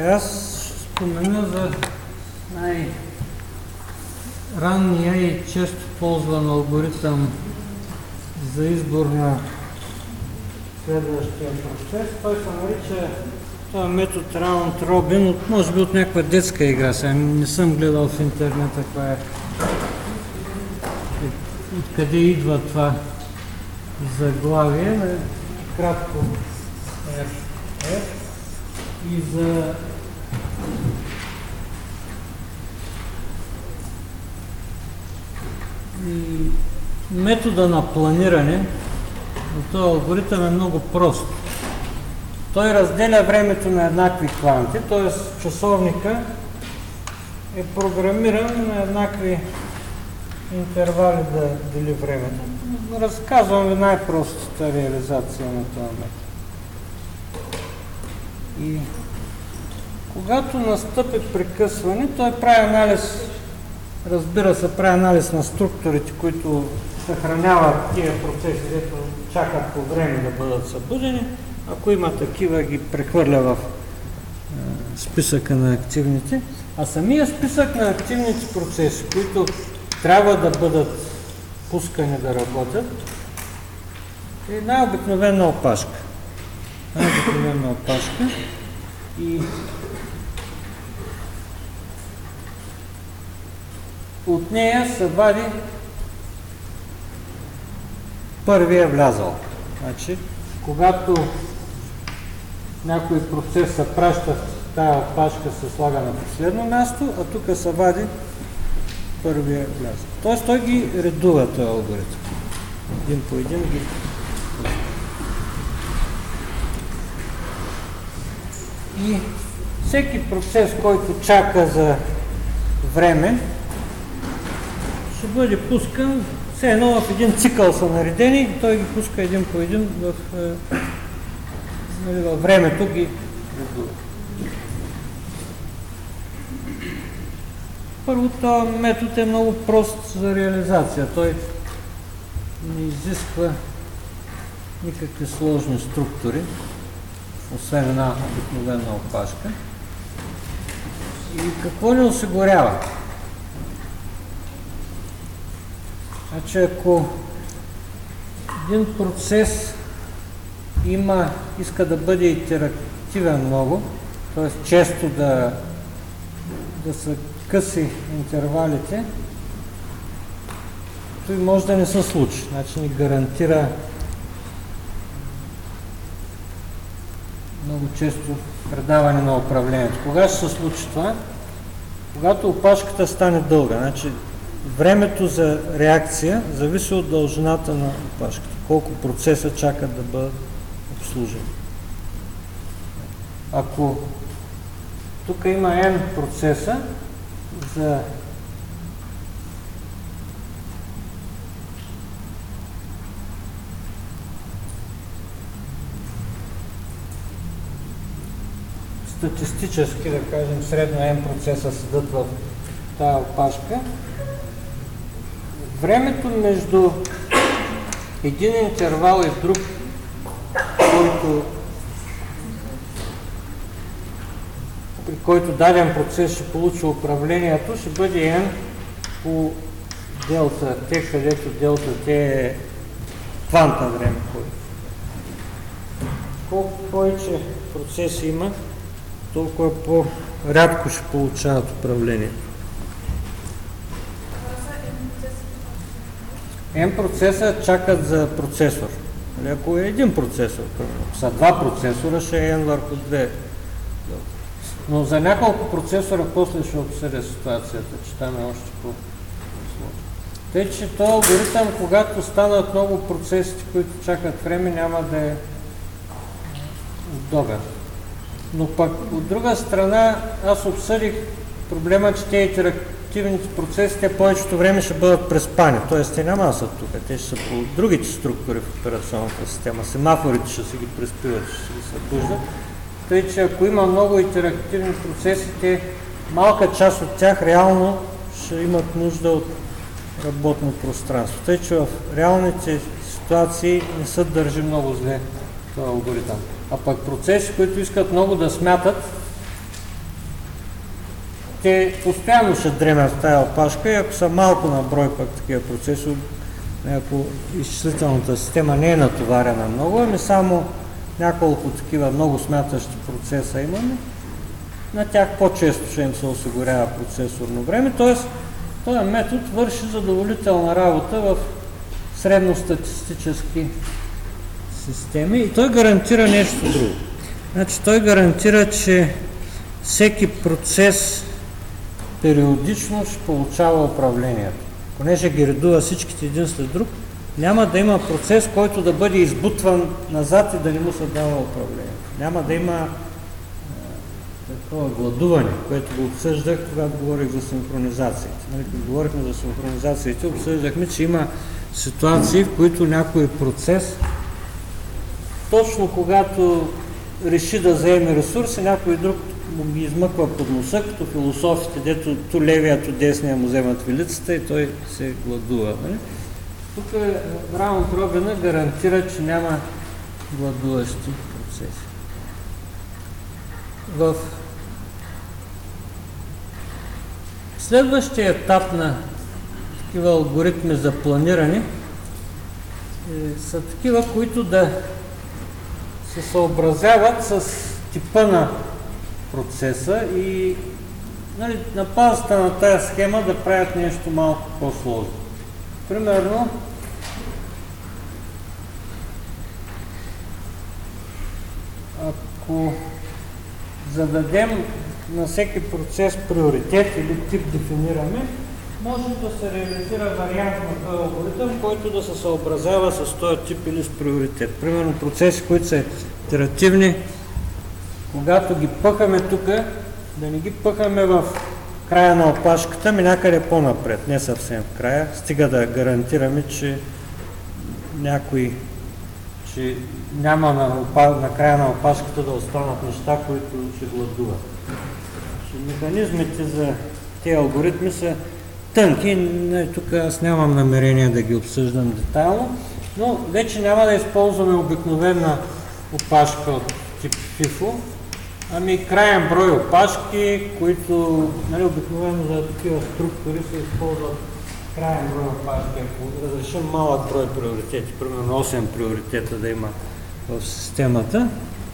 Аз ще спомена за най-ранния и често ползван алгоритъм за избор на следващия процес. Той се нарича този метод Раунд Робин, може би от някаква детска игра. Сега не съм гледал в интернета каква е. Откъде идва това заглавие, кратко RF, и за метода на планиране на този алгоритъм е много прост. Той разделя времето на еднакви кванти, т.е. часовника е програмиран на еднакви интервали да дели времето. Разказвам ви най-простата реализация на този метод. И когато настъпи прекъсване, той прави анализ, разбира се, прави анализ на структурите, които съхраняват тия процеси, дето чакат по време да бъдат събудени. Ако има такива, ги прехвърля в списъка на активните. А самия списък на активните процеси, които трябва да бъдат пускани да работят, е най-обикновена опашка. Най-обикновена опашка. И от нея се вади първия влязъл. Значи, когато някой процес се праща в тая опашка, се слага на последно място, а тук се вади първия влязъл. Тоест той ги редува този алгоритъм. Един по един ги. И всеки процес, който чака за време, ще бъде пускан, все едно в един цикъл са наредени и той ги пуска един по един във времето ги редува. Първо, този метод е много прост за реализация. Той не изисква никакви сложни структури, освен една обикновена опашка. И какво ни осигурява? Значи, ако един процес иска да бъде итеративен много, т.е. често да са къси интервалите, той може да не се случи. Значи ни гарантира много често предаване на управлението. Кога ще се случи това? Когато опашката стане дълга. Значи времето за реакция зависи от дължината на опашката. Колко процеса чакат да бъдат обслужени. Ако тук има n процеса, за статистически, да кажем, средно n процеса седат в тази опашка, времето между един интервал и друг, при който даден процес ще получи управлението, ще бъде n по делта t, където делта t е кванта време. Колко повече процеси има, толкова по-рядко ще получават управлението. N процеса чакат за процесор. Ако е един процесор, ако са два процесора, ще е N върху 2. Но за няколко процесора после ще обсъдя ситуацията, че там е още по-сложно. Тъй, че този алгоритъм, когато станат много процесите, които чакат време, няма да е удобен. Но пък от друга страна, аз обсъдих проблема, че тези интерактивните процеси, те повечето време ще бъдат преспани. Т.е. те няма да са тук, те ще са по другите структури в операционната система. Семафорите ще се ги преспиват, ще се ги събуждат. Тъй, че ако има много интерактивни процеси, те, малка част от тях реално ще имат нужда от работно пространство. Тъй, че в реалните ситуации не се държи много зле този алгоритъм. А пък процеси, които искат много да смятат, те постоянно ще дремят в тази опашка и ако са малко на брой пък такива процесори, ако изчислителната система не е натоварена много, ами само няколко такива много смятащи процеса имаме, на тях по-често ще им се осигурява процесорно време, т.е. този метод върши задоволителна работа в средностатистически системи и той гарантира нещо друго. Значи той гарантира, че всеки процес периодично ще получава управлението. Понеже ги редува всичките един след друг, няма да има процес, който да бъде избутван назад и да не му се дава управлението. Няма да има такова гладуване, което го обсъждах, когато говорих за синхронизациите. Когато говорихме за синхронизациите, обсъждахме, че има ситуации, в които някой процес, точно когато реши да заеме ресурси, някой друг му ги измъква под носа, като философите, дето ту левия, ту десния му вземат вилицата и той се гладува. Нали? Тук раунд робина гарантира, че няма гладуващи процеси. В следващия етап на такива алгоритми за планиране са такива, които да се съобразяват с типа на процеса и нали, на базата на тази схема да правят нещо малко по-сложно. Примерно, ако зададем на всеки процес приоритет или тип дефинираме, може да се реализира вариант на този алгоритъм, който да се съобразява с този тип или с приоритет. Примерно процеси, които са итеративни, когато ги пъхаме тук, да не ги пъхаме в края на опашката, ми някъде по-напред, не съвсем в края, стига да гарантираме, че няма на края на опашката да останат неща, които ще гладуват. Механизмите за тези алгоритми са тънки, тук аз нямам намерение да ги обсъждам детайлно, но вече няма да използваме обикновена опашка от тип FIFO, ами краен брой опашки, които нали, обикновено за такива структури се използват краен брой опашки. Ако разрешим малък брой приоритети, примерно 8 приоритета да има в системата,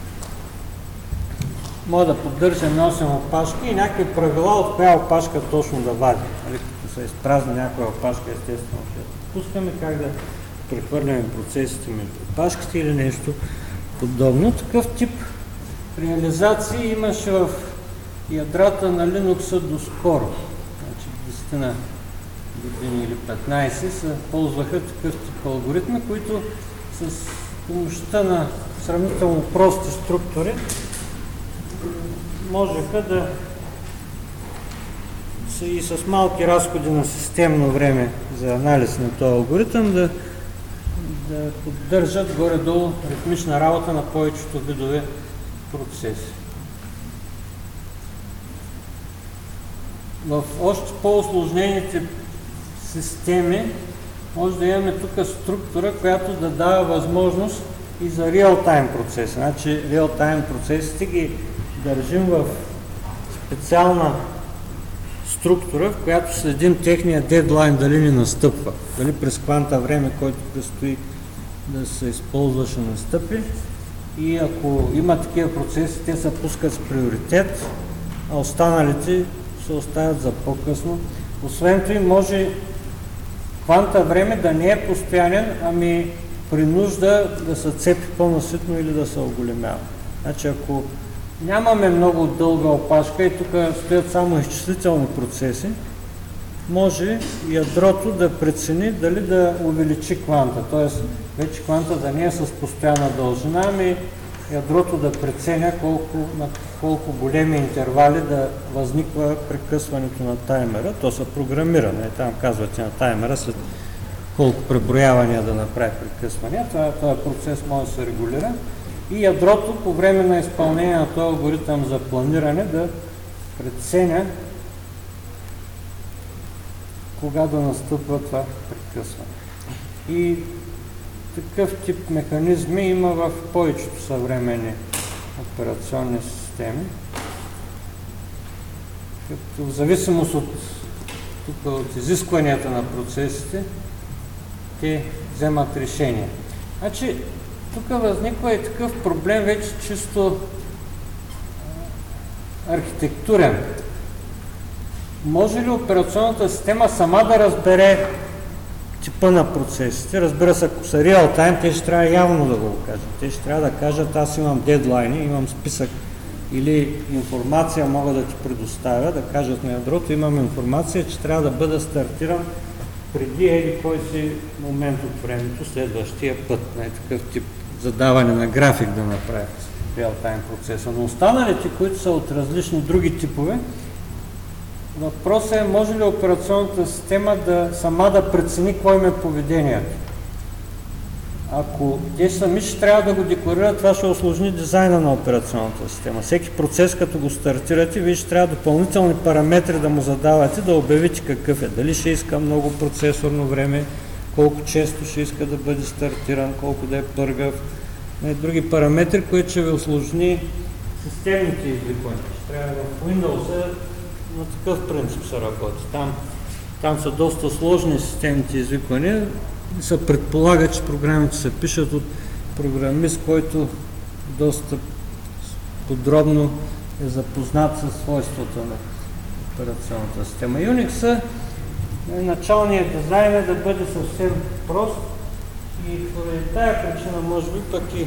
може да поддържаме 8 опашки и някакви правила от коя опашка точно да вади. Нали, като се изпразни някоя опашка, естествено ще пускаме как да прехвърляме процесите между опашките или нещо подобно. Такъв тип реализации имаше в ядрата на Linux доскоро. Значи 10 години или 15 се ползваха такъв тип алгоритми, които с помощта на сравнително прости структури можеха да и с малки разходи на системно време за анализ на този алгоритъм да поддържат горе-долу ритмична работа на повечето видове процеси. В още по-усложнените системи може да имаме тук структура, която да дава възможност и за реал-тайм процеси. Значи реал-тайм процесите ги държим в специална структура, в която следим техния дедлайн дали ни настъпва. Дали през кванта време, който предстои да се използва, ще настъпи. И ако има такива процеси, те се пускат с приоритет, а останалите се оставят за по-късно. Освен това, може кванта време да не е постоянен, ами при нужда да се цепи по-наситно или да се оголемява. Значи, ако нямаме много дълга опашка и тук стоят само изчислителни процеси, може ядрото да прецени дали да увеличи кванта, т.е. вече кванта да не е с постоянна дължина, ами ядрото да преценя на колко големи интервали да възниква прекъсването на таймера. То се програмира, там казвате на таймера след колко преброявания да направи прекъсвания. Този процес може да се регулира. И ядрото по време на изпълнение на този алгоритъм за планиране да преценя кога да настъпва това прекъсване. И такъв тип механизми има в повечето съвременни операционни системи. като в зависимост от изискванията на процесите, те вземат решения. Значи, тук възниква и такъв проблем вече чисто архитектурен. Може ли операционната система сама да разбере типа на процесите? Разбира се, ако са реал-тайм, те ще трябва явно да го кажат. Те ще трябва да кажат, аз имам дедлайни, имам списък или информация мога да ти предоставя, да кажат на ядрото, имам информация, че трябва да бъда стартиран преди еди кой си момент от времето, следващия път. Такъв тип задаване на график да направят реал-тайм процеса. Но останалите, които са от различни други типове, въпросът е, може ли операционната система сама да прецени какво им е поведението. Ако те сами ще трябва да го декларират, това ще усложни дизайна на операционната система. Всеки процес, като го стартирате, вие ще трябва допълнителни параметри да му задавате, да обявите какъв е. Дали ще иска много процесорно време, колко често ще иска да бъде стартиран, колко да е пъргав. И други параметри, които ще ви усложни системните извиквания. Ще трябва в Windows на такъв принцип се работи. Там са доста сложни системните извиквания и се предполага, че програмите се пишат от програмист, който доста подробно е запознат със свойствата на операционната система. Unix началният дизайн е да бъде съвсем прост и поради тая причина, може би пък и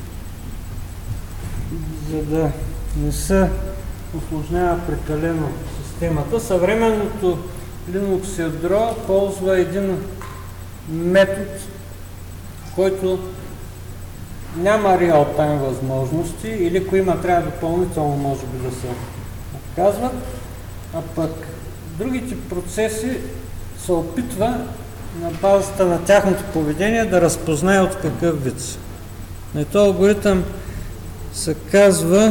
за да не се усложнява прекалено системата, съвременното Linux ядро ползва един метод, който няма реал-тайм възможности или ако има, трябва допълнително може би да се отказват, а пък другите процеси се опитва на базата на тяхното поведение да разпознае от какъв вид са. На този алгоритъм се казва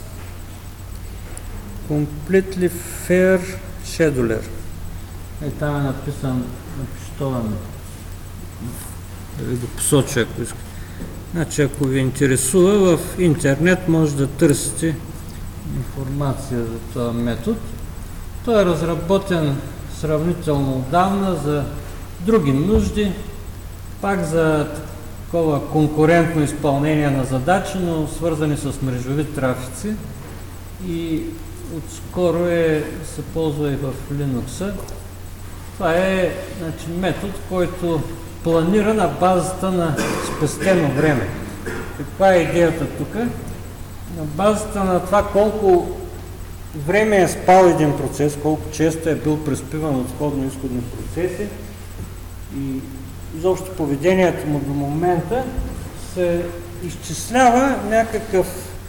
Completely Fair Scheduler. Там е написан на пищовен. Да ви го посоча, ако искате. Значи, ако ви интересува, в интернет може да търсите информация за този метод. Той е разработен сравнително отдавна за други нужди, пак за такова конкурентно изпълнение на задачи, но свързани с мрежови трафици и отскоро се ползва и в Linux. Това е метод, който планира на базата на спестено време. Каква е идеята тук? На базата на това колко време е спал един процес, колко често е бил преспиван от входно-изходни процеси и изобщо поведението му до момента се изчислява някаква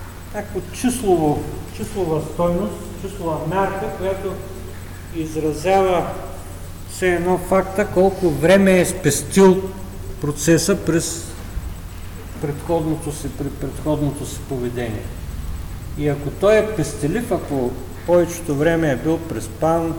числова стойност, числова мярка, която изразява все едно факта колко време е спестил процеса през предходното си поведение. И ако той е пестелив, ако повечето време е бил преспан,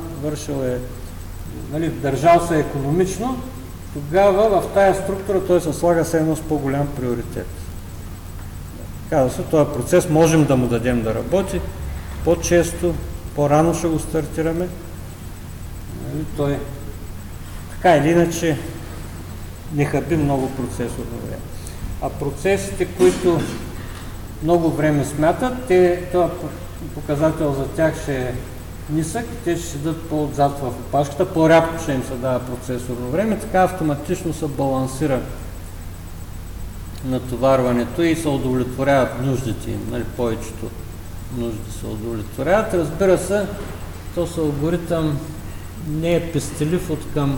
държал се економично, тогава в тая структура той се слага се едно с по-голям приоритет. Казва се, този процес можем да му дадем да работи по-често, по-рано ще го стартираме. Той така или иначе не хаби много процесорно време. А процесите, които много време смятат, този показател за тях ще е нисък, те ще седат по-отзад в опашката, по-рядко ще им се дава процесорно време, така автоматично се балансира натоварването и се удовлетворяват нуждите им, повечето нужди се удовлетворяват. Разбира се, този алгоритъм не е пестелив от към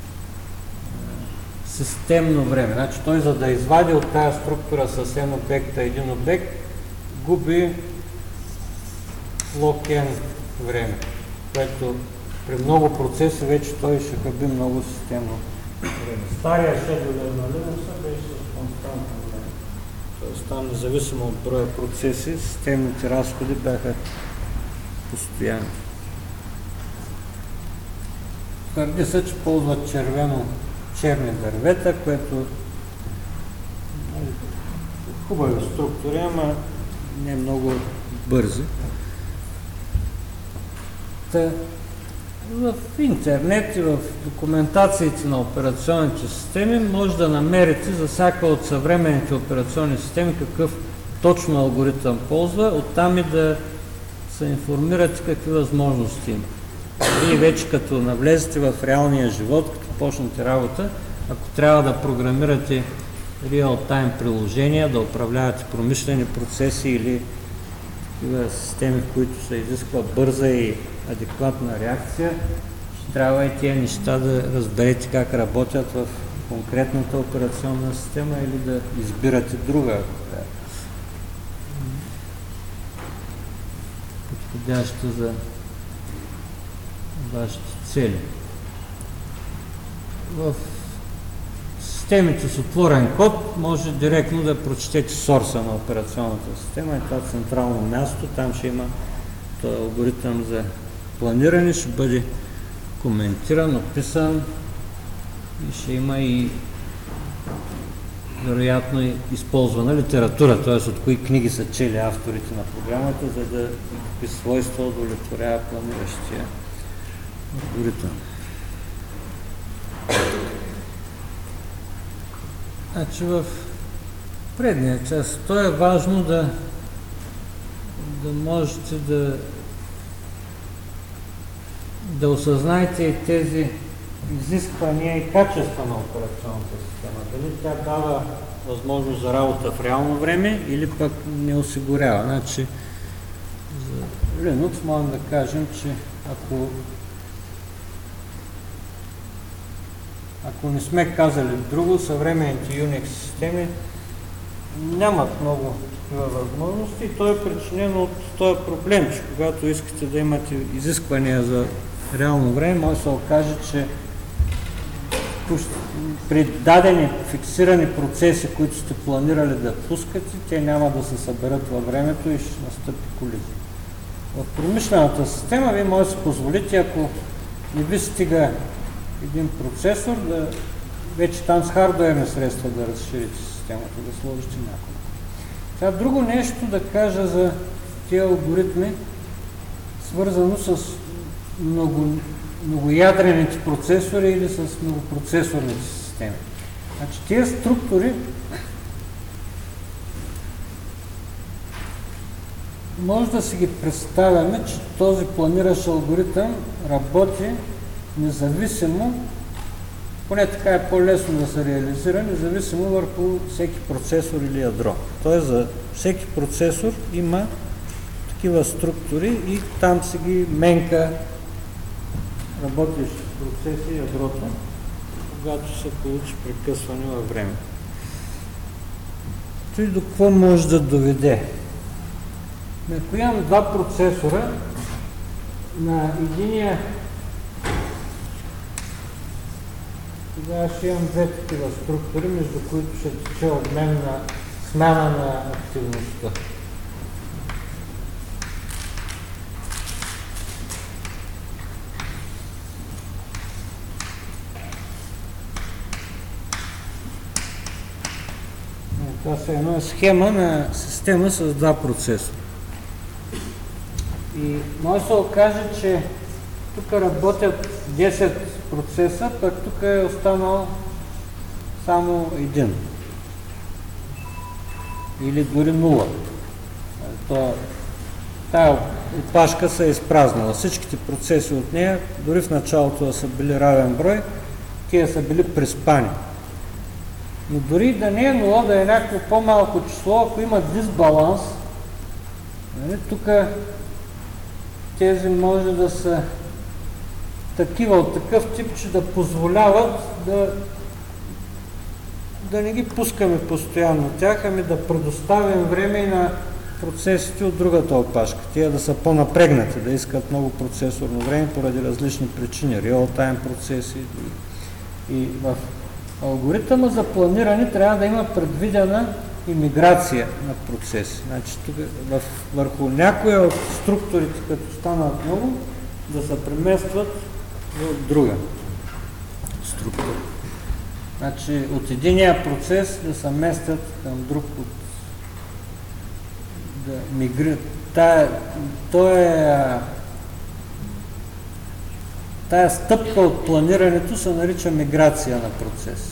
системно време. Значи той, за да извади от тази структура с n обекта един обект, губи log-n време, което при много процеси вече той ще хаби много системно време. Стария шедулер на Linux беше с константно време. Тоест там, независимо от броя процеси, системните разходи бяха постоянни. Твърди се, че ползват черни дървета, което хубави структури, ама не много бързи. В интернет и в документациите на операционните системи може да намерите за всяка от съвременните операционни системи какъв точно алгоритъм ползва, оттам и да се информирате какви възможности има. И вече като навлезете в реалния живот, като почнете работа, ако трябва да програмирате реал-тайм приложения, да управлявате промишлени процеси или такива системи, в които се изисква бърза и адекватна реакция, ще трябва и тия неща да разберете как работят в конкретната операционна система или да избирате друга, ако трябва. Подходяща за вашите цели. В системите с отворен код може директно да прочетете сорса на операционната система и това централно място, там ще има този алгоритъм за планиране, ще бъде коментиран, описан и ще има и вероятно и използвана литература, т.е. от кои книги са чели авторите на програмата, за да какви свойства удовлетворява планиращия алгоритъм. Значи в предния част, то е важно да можете да осъзнаете и тези изисквания и качества на операционната система. Дали тя дава възможност за работа в реално време или пък не осигурява. Значи за Linux можем да кажем, че ако не сме казали друго, съвременните Unix системи нямат много такива възможности и то е причинено от този проблем, че когато искате да имате изисквания за реално време, може да се окаже, че при дадени фиксирани процеси, които сте планирали да пускате, те няма да се съберат във времето и ще настъпи колизия. В промишлената система вие може да си позволите, ако не ви стига един процесор, вече там с хардуерни средства да разширите системата, да сложите няколко. Сега друго нещо да кажа за тези алгоритми, свързано с многоядрените процесори или с многопроцесорните системи. Значи тези структури може да си ги представяме, че този планиращ алгоритъм работи независимо, поне така е по-лесно да се реализира, независимо върху всеки процесор или ядро. Тоест за всеки процесор има такива структури и там се ги менка работещи процеси и ядрото, когато се получи прекъсване във време. Той до какво може да доведе? Ако имам два процесора, на единия тогава ще имам две такива структури, между които ще тече обмен на смяна на активността. Това е една схема на система с два процесора. И може да се окаже, че тук работят 10 процеса, пък тук е останал само един. Или дори 0. Тая опашка се е изпразнала. Всичките процеси от нея, дори в началото да са били равен брой, тия са били приспани. Но дори да не е 0, да е някакво по-малко число, ако има дисбаланс, тук тези може да са такива от такъв тип, че да позволяват да не ги пускаме постоянно тях, ами да предоставим време и на процесите от другата опашка. Тия да са по-напрегнати, да искат много процесорно време поради различни причини, реал-тайм процеси. И в алгоритъма за планиране трябва да има предвидена имиграция на процеси. Значи тук върху някоя от структурите, като станат много, да се преместват в друга структура. Значи от единия процес да се местят към друг, да мигрират. Тая стъпка от планирането се нарича миграция на процес.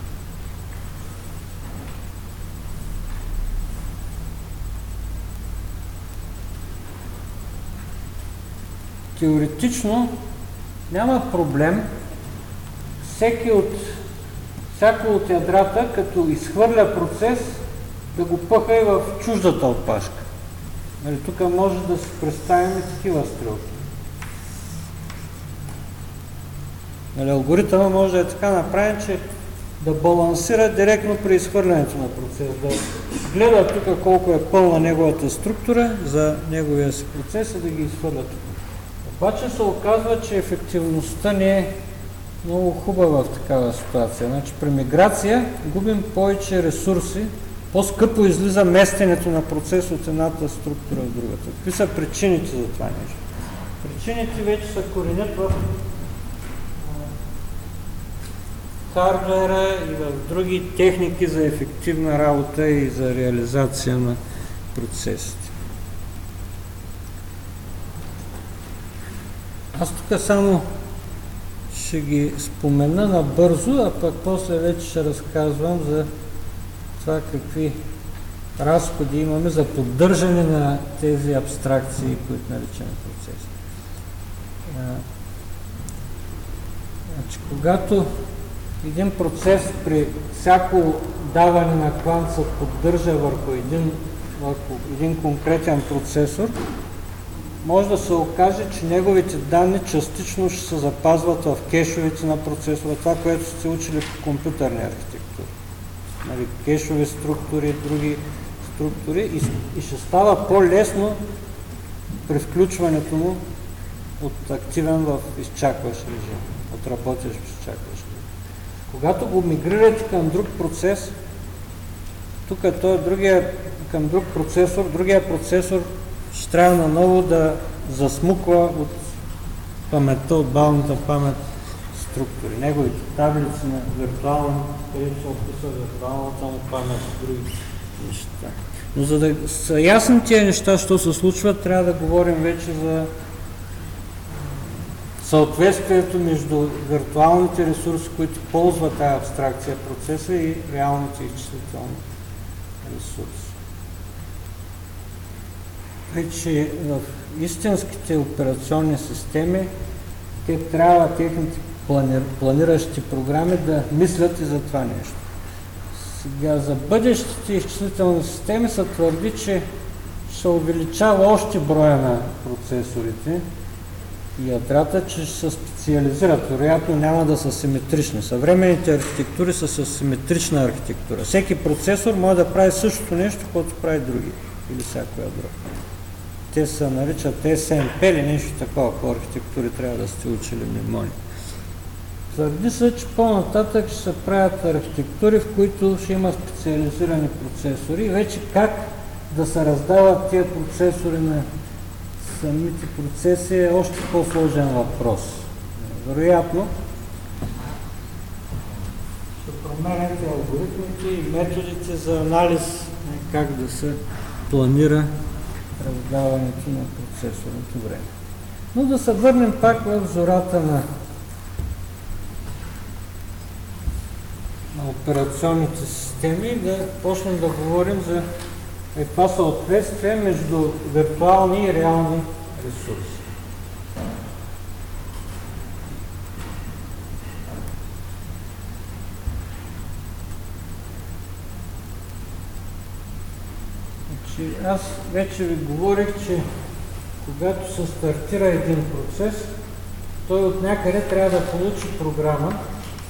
Теоретично няма проблем всяко от ядрата, като изхвърля процес, да го пъха и в чуждата опашка. Нали, тук може да си представим и такива стрелки. Нали, алгоритъмът може да е така направен, че да балансира директно при изхвърлянето на процес, да гледа тук колко е пълна неговата структура за неговия си процес и да ги изхвърля тук. Обаче се оказва, че ефективността не е много хубава в такава ситуация. Значи при миграция губим повече ресурси, по-скъпо излиза местенето на процес от едната структура в другата. Какви са причините за това нещо? Причините вече се коренят в хардуера и в други техники за ефективна работа и за реализация на процесите. Аз тук само ще ги спомена набързо, а пък после вече ще разказвам за това какви разходи имаме за поддържане на тези абстракции, които наричаме процеси. Значи, когато един процес при всяко даване на квант се поддържа върху един конкретен процесор, може да се окаже, че неговите данни частично ще се запазват в кешовете на процесора, това, което сте учили по компютърни архитектури. Нали, кешови структури, други структури и ще става по-лесно при включването му от активен в изчакващ режим, от работещ в изчакващ режим. Когато го мигрирате към друг процес, тук към друг процесор, другия процесор ще трябва наново да засмуква от паметта, от балната памет структури. Неговите таблици на виртуална, където се описва виртуалната му памет и други неща. Но за да са ясни тия неща, що се случва, трябва да говорим вече за съответствието между виртуалните ресурси, които ползват тази абстракция процеса и реалните изчислителни ресурси. Вече в истинските операционни системи те трябва техните планиращи програми да мислят и за това нещо. Сега за бъдещите изчислителни системи се твърди, че ще увеличава още броя на процесорите и ядрата, че ще се специализират. Вероятно няма да са симетрични. Съвременните архитектури са с симетрична архитектура. Всеки процесор може да прави същото нещо, което прави други или всяко ядро. Те се наричат SMP или нещо такова, по архитектури трябва да сте учили мнемони. Твърди се, че по-нататък ще се правят архитектури, в които ще има специализирани процесори и вече как да се раздават тия процесори на самите процеси е още по-сложен въпрос. Вероятно ще променят алгоритмите и методите за анализ как да се планира раздаването на процесорното време. Но да се върнем пак в зората на операционните системи и да почнем да говорим за това съответствие между виртуални и реални ресурси. Аз вече ви говорих, че когато се стартира един процес, той от някъде трябва да получи програма,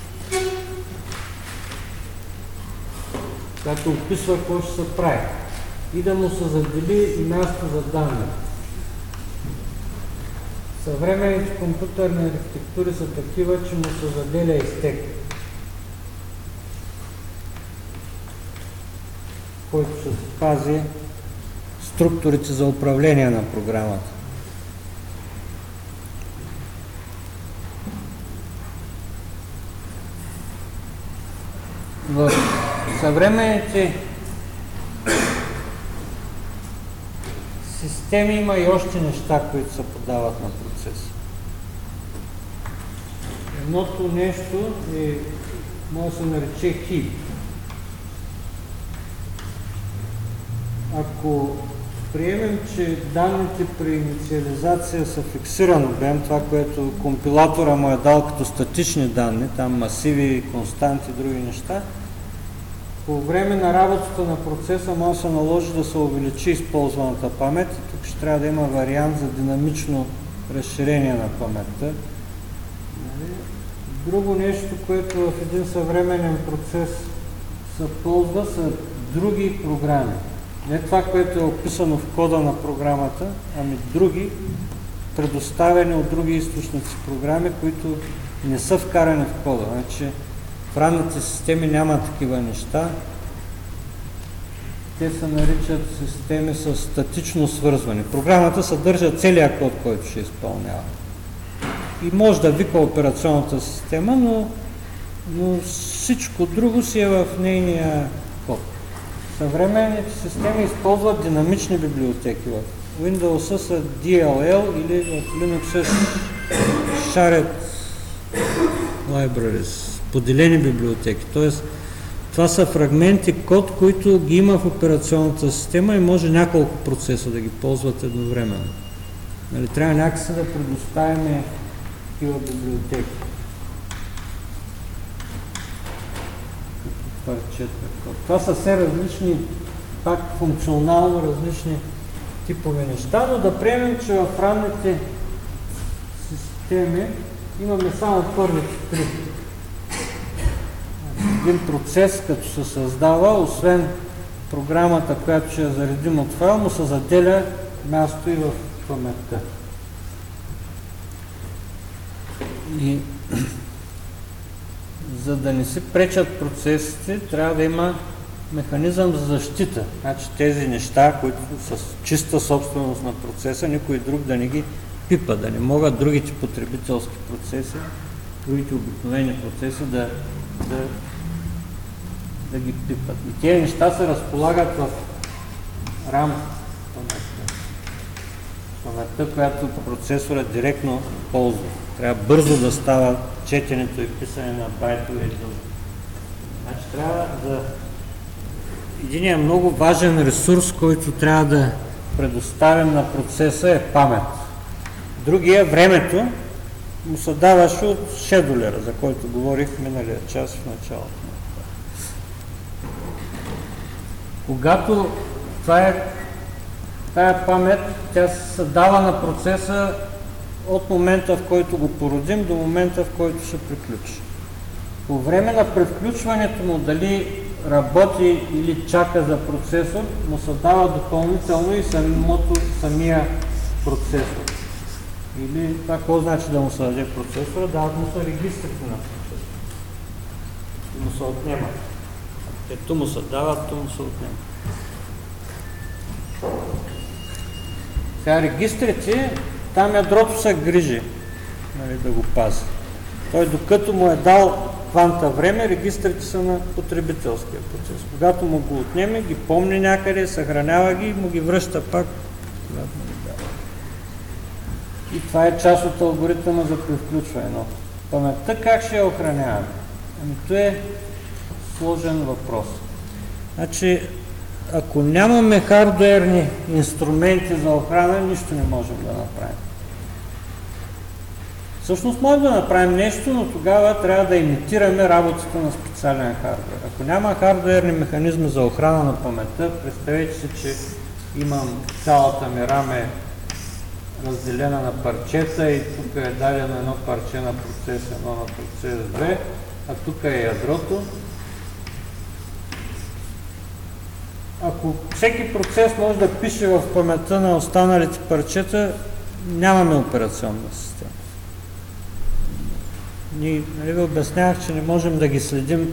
която описва какво ще се прави и да му се задели и място за данни. Съвременните компютърни архитектури са такива, че му се заделя и стек, който ще пази структурите за управление на програмата. В съвременните системи има и още неща, които се подават на процеса. Едното нещо може да се нарече хип. Ако приемем, че данните при инициализация са фиксиран обем, това, което компилатора му е дал като статични данни, там масиви, константи и други неща, по време на работата на процеса може да се наложи да се увеличи използваната памет и тук ще трябва да има вариант за динамично разширение на паметта. Друго нещо, което в един съвременен процес се ползва, са други програми. Не това, което е описано в кода на програмата, ами други, предоставени от други източници програми, които не са вкарани в кода. Значи, в ранните системи няма такива неща. Те се наричат системи с статично свързване. Програмата съдържа целия код, който ще изпълнява. И може да вика операционната система, но всичко друго си е в нейния код. Съвременните системи използват динамични библиотеки. В Windows са DLL или в Linux са Shared Libraries, поделени библиотеки. Тоест, това са фрагменти код, които ги има в операционната система и може няколко процеса да ги ползват едновременно. Нали, трябва някакси да предоставим такива библиотеки. Това са все различни, пак функционално различни типове неща, но да приемем, че в ранните системи имаме само първите три. Един процес, като се създава, освен програмата, която ще я заредим от файл, му се заделя място и в паметта. И за да не се пречат процесите, трябва да има механизъм за защита. Значи тези неща, които са с чиста собственост на процеса, никой друг да не ги пипа, да не могат другите потребителски процеси, другите обикновени процеси да ги пипат. И тези неща се разполагат в RAM паметта, която процесора директно ползва. Трябва бързо да става четенето и писане на байтове и думи. Значи трябва да... Единият много важен ресурс, който трябва да предоставим на процеса е памет. Другия, времето, му се даваше от шедулера, за който говорих миналия час в началото. Когато тая памет, тя се дава на процеса от момента, в който го породим, до момента, в който ще приключи. По време на превключването му, дали работи или чака за процесор, му се дава допълнително и самия процесор. Или това какво значи да му се даде процесора? Дават му се регистрите на процесора. И му се отнема. Ето му се дават, то му се отнема. Сега регистрите, там ядрото се грижи, нали, да го пази. Той докато му е дал кванта време, регистрите са на потребителския процес. Когато му го отнеме, ги помни някъде, съхранява ги и му ги връща пак, когато му ги дава. И това е част от алгоритъма за превключване. Но паметта как ще я охраняваме? Ами това е сложен въпрос. Значи, ако нямаме хардуерни инструменти за охрана, нищо не можем да направим. Всъщност можем да направим нещо, но тогава трябва да имитираме работата на специален хардуер. Ако няма хардуерни механизми за охрана на паметта, представете си, че имам цялата ми RAM разделена на парчета и тук е дадено едно парче на процес 1, на процес 2, а тук е ядрото. Ако всеки процес може да пише в паметта на останалите парчета, нямаме операционна система. Ние ви обяснявах, че не можем да ги следим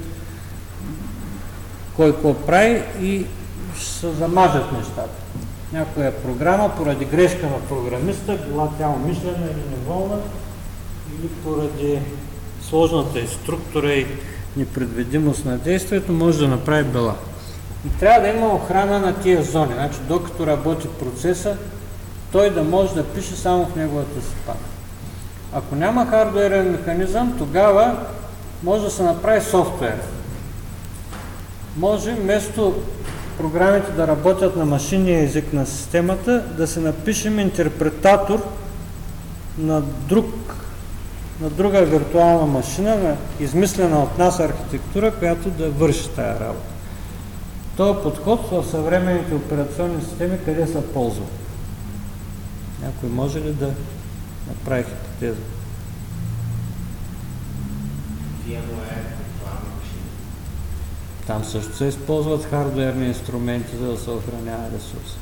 кой какво прави и ще се замажат нещата. Някоя програма, поради грешка на програмиста, била тя умишлена или неволна, или поради сложната и структура и непредвидимост на действието, може да направи бела. И трябва да има охрана на тия зони. Значи, докато работи процеса, той да може да пише само в неговата си памет. Ако няма хардуерен механизъм, тогава може да се направи софтуер. Може вместо програмите да работят на машинния език на системата, да се напишем интерпретатор на друга виртуална машина, на измислена от нас архитектура, която да върши тая работа. Този подход в съвременните операционни системи къде се ползва? Някой може ли да направи хипотеза? Там също се използват хардуерни инструменти, за да се охранява ресурс.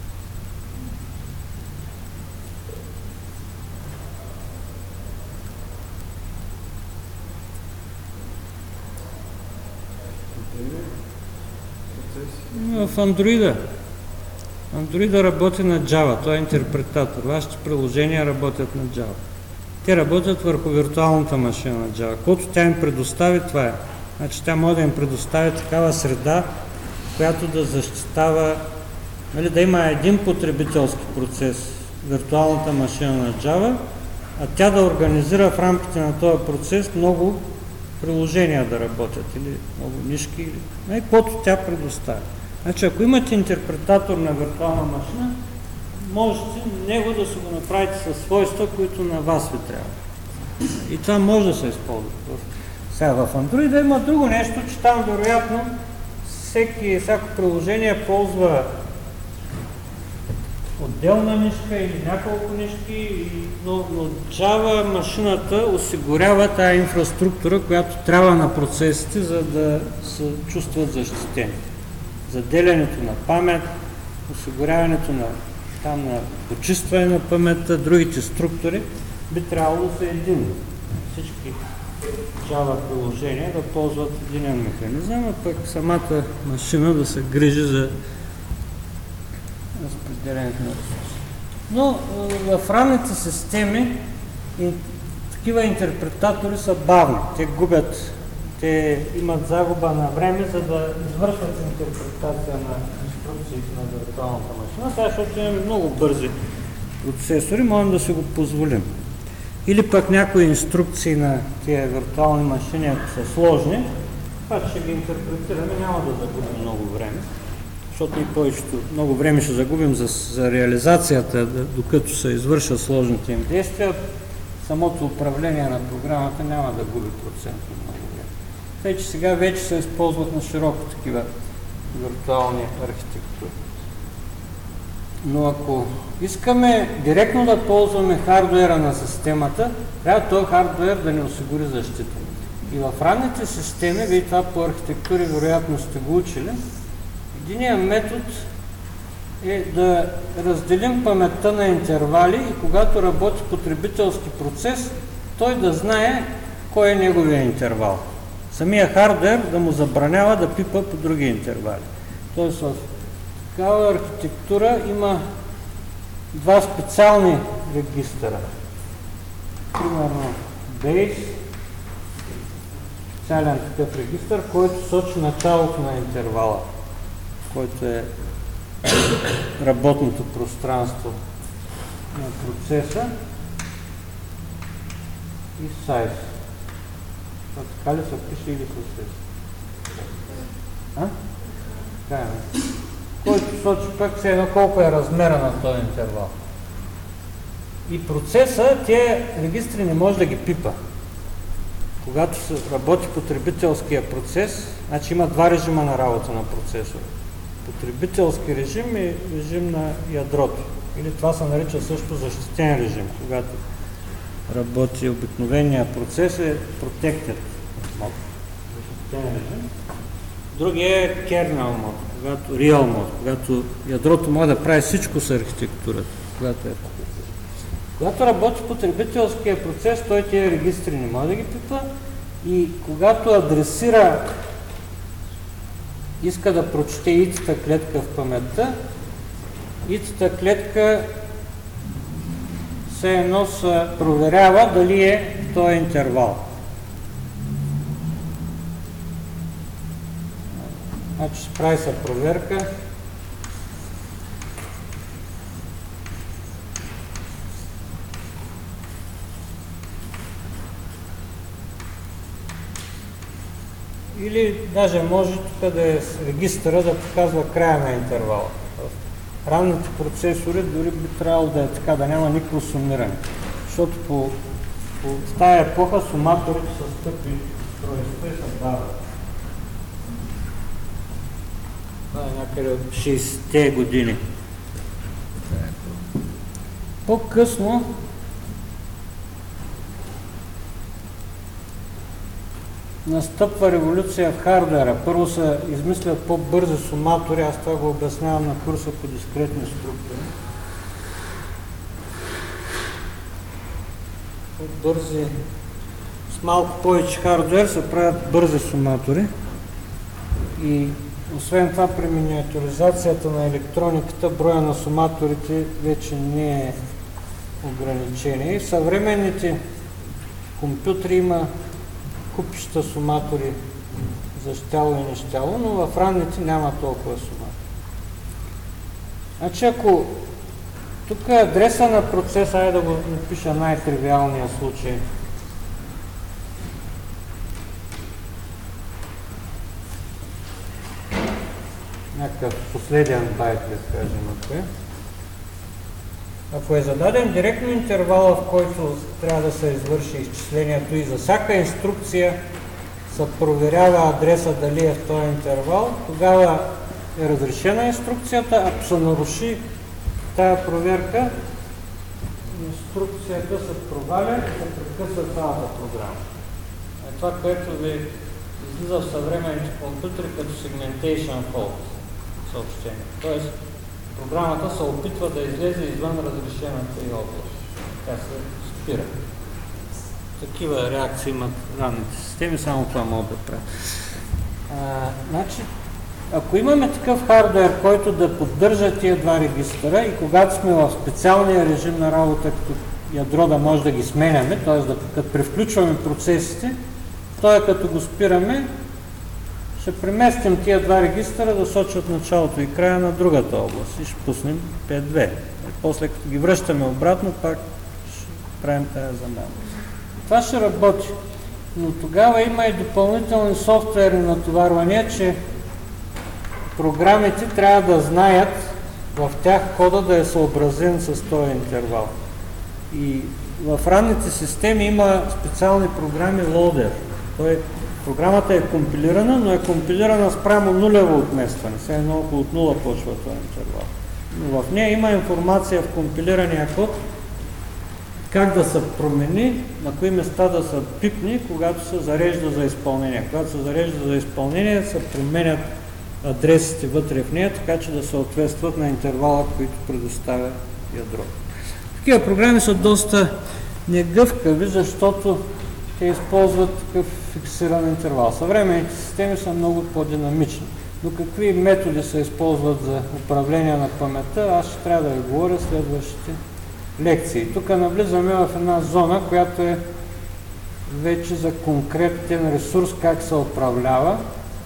В Android. Android работи на Java, той е интерпретатор. Вашите приложения работят на Java. Те работят върху виртуалната машина на Java. Колкото тя им предостави, това е. Значи тя може да им предостави такава среда, която да защитава, нали, да има един потребителски процес, виртуалната машина на Java, а тя да организира в рамките на този процес много приложения да работят, или много нишки, или каквото тя предоставя. Значи, ако имате интерпретатор на виртуална машина, можете него да си го направите със свойства, които на вас ви трябва. И това може да се използва. Сега в Android има друго нещо, че там вероятно всяко приложение ползва отделна нишка или няколко нишки, но Java машината осигурява тая инфраструктура, която трябва на процесите, за да се чувстват защитени. Заделянето на памет, осигуряването на почистване на паметта, другите структури би трябвало да са единни. Всички Java приложения да ползват единен механизъм, а пък самата машина да се грижи за разпределението на ресурси. Но в ранните системи такива интерпретатори са бавни. Те имат загуба на време, за да извършват интерпретация на инструкциите на виртуалната машина, защото имаме много бързи процесори, можем да си го позволим. Или пък някои инструкции на тези виртуални машини, ако са сложни, това ще ги интерпретираме, няма да загубим много време, защото ни повечето много време ще загубим за реализацията, докато се извършат сложните им действия. Самото управление на програмата няма да губи процентно много време. Тъй, че сега вече се използват на широко такива виртуални архитектури. Но ако искаме директно да ползваме хардуера на системата, трябва този хардуер да ни осигури защита. И в ранните системи, вие това по архитектури вероятно сте го учили, единият метод е да разделим паметта на интервали и когато работи потребителски процес, той да знае кой е неговия интервал. Самия хардуер да му забранява да пипа по други интервали. Тоест в такава архитектура има два специални регистъра. Примерно base, специален такъв регистър, който сочи началото на интервала, който е работното пространство на процеса, и size. Това така ли се пише или процес? Така е. Който сочи пък все едно колко е размера на този интервал. И процеса, тези регистри не може да ги пипа. Когато се работи потребителския процес, значи има два режима на работа на процесора. Потребителски режим и режим на ядрото. Или това се нарича също защитен режим, когато работи обикновения процес е protected mode. Защитен режим. Другия е kernel mode, real mode, когато ядрото може да прави всичко с архитектурата. Когато работи потребителския процес, той тези регистри не може да ги пипа и когато адресира, иска да прочете ит-та клетка в паметта, ит-та клетка все едно се проверява дали е този интервал. Значи се прави се проверка. Или даже може тук да е регистъра да показва края на интервала. В ранните процесори дори би трябвало да е така, да няма никакво сумиране. Защото по тази епоха суматорите са скъпи устройства и са дават. Това е някъде от 60-те години. По-късно настъпва революция в хардуера. Първо се измислят по-бързи суматори, аз това го обяснявам на курса по дискретни структури. По-бързи, с малко повече хардуер се правят бързи суматори и освен това при миниатюризацията на електрониката броя на суматорите вече не е ограничение. В съвременните компютри има купища суматори за щяло и нещяло, но в ранните няма толкова суматори. Значи ако тук адреса на процеса, айде да го напиша най-тривиалния случай. Някакъв последен байт, да кажем, ако е. Ако е зададен директно интервала, в който трябва да се извърши изчислението и за всяка инструкция се проверява адреса дали е в този интервал, тогава е разрешена инструкцията. Ако се наруши тая проверка, инструкцията се проваля и се прекъсва цялата програма. Е това, което ви излиза в съвременните компютри като segmentation fault съобщение. Тоест, програмата се опитва да излезе извън разрешената и област. Тя се спира. Такива реакции имат ранните системи, само това могат да правят. Значи, ако имаме такъв хардуер, който да поддържа тия два регистъра и когато сме в специалния режим на работа, като ядро да може да ги сменяме, т.е. като превключваме процесите, т.е. като го спираме, ще преместим тия два регистъра да сочат началото и края на другата област и ще пуснем 5.2. После като ги връщаме обратно, пак ще правим тази замяна. Това ще работи, но тогава има и допълнителни софтуерни натоварвания, че програмите трябва да знаят в тях кода да е съобразен с този интервал. И в ранните системи има специални програми loader. Програмата е компилирана, но е компилирана спрямо нулево отместване. Все едно около 0 почва този интервал. Но в нея има информация в компилирания код как да се промени, на кои места да се пипни, когато се зарежда за изпълнение. Когато се зарежда за изпълнение, се променят адресите вътре в нея, така че да съответстват на интервала, който предоставя ядро. Такива програми са доста негъвкави, защото те използват такъв фиксиран интервал. Съвременните системи са много по-динамични. Но какви методи се използват за управление на паметта, аз ще трябва да ви говоря следващите лекции. Тук навлизаме в една зона, която е вече за конкретен ресурс, как се управлява.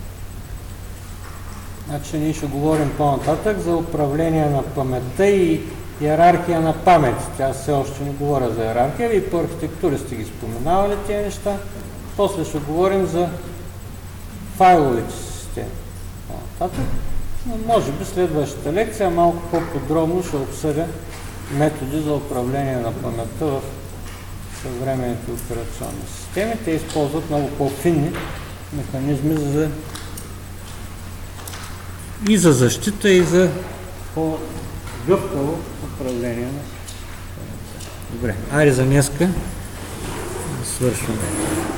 Значи ние ще говорим по-нататък за управление на паметта и иерархия на памет. Тя все още не говоря за иерархия, и по архитектури сте ги споменавали тези неща. После ще говорим за файловите системи. По-нататък. Но може би следващата лекция малко по-подробно ще обсъдя методи за управление на паметта в съвременните операционни системи. Те използват много по-финни механизми и за защита, и за по-гъвкаво управление на паметта. Добре, айде за днеска свършваме.